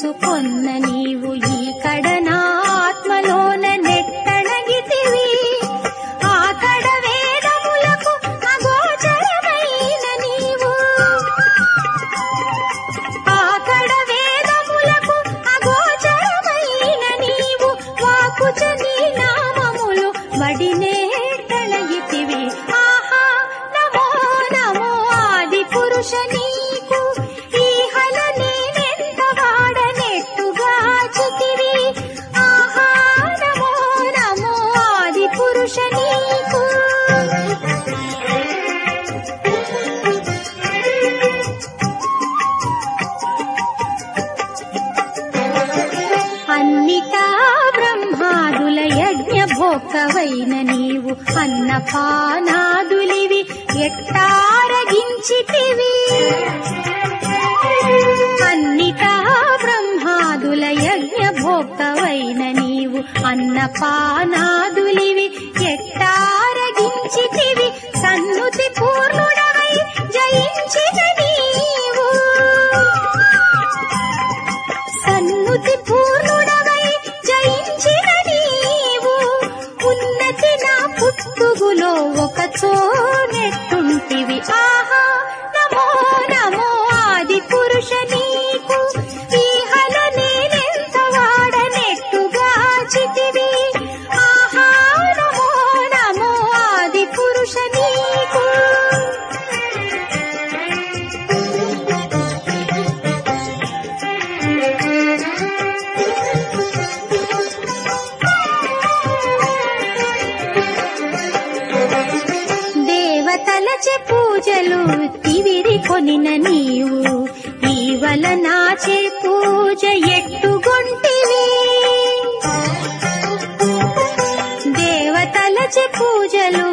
తెలుసుకొన్న నీవు ఈ కడనా ఆత్మలోన నెట్టణగితివి. ఆ కడ వేదములకు అగోచరమైన నీవు, ఆ కడ వేదములకు అగోచరమైన నీవు, వాకుచ నీ నామములు వడినేట్టణగితివి. ఆహా నమో నమో ఆది పురుష నీకు, ఈహల నేనెంత వాడనెట్టుగాచితివి. ఆహా నమో నమో ఆది పురుష నీకు. అన్నిటా బ్రహ్మాదుల యజ్ఞ భోక్తవైన నీవు, అన్నపానాదులివి ఎట్టారగించితివి. అన్నిటా బ్రహ్మాదుల యజ్ఞ భోక్తవైన నీవు, అన్నపానాదులివి ఎట్టారగించితివి. సన్నుతి పూర్ణుడవై జయించిన నీవు, సన్నుతి పూర్ణుడవై జయించిన నీవు, ఉన్నతి నా పుట్టుగులో ఒక చోనెట్టుంటివి. ఆహా నమో నమో ఆది పురుష నీకు, ఈహల నేనెంత వాడనెట్టుగాచితివి. ఆహా నమో నమో ఆది పురుష నీకు. దేవతలచే పూజలు తివిరి కొనిన నీవు, ఈవల నాచే పూజ ఎట్టుగొంటివి. దేవతలచే పూజలు